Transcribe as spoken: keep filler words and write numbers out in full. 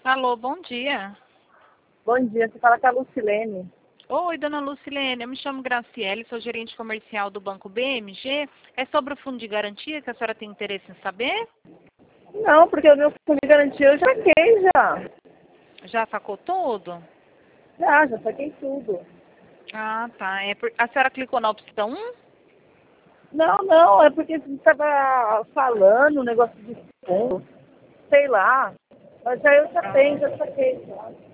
Alô, bom dia. Bom dia, você fala com a Lucilene. Oi, dona Lucilene, eu me chamo Graciele, sou gerente comercial do Banco B M G. É sobre o fundo de garantia que a senhora tem interesse em saber? Não, porque o meu fundo de garantia eu já saquei já. Já sacou tudo? Já, já saquei tudo. Ah, tá. É por... A senhora clicou na opção um? Não, não, é porque você estava falando um negócio de fundo, sei lá. Mas já eu já Ah, tenho, já saquei já.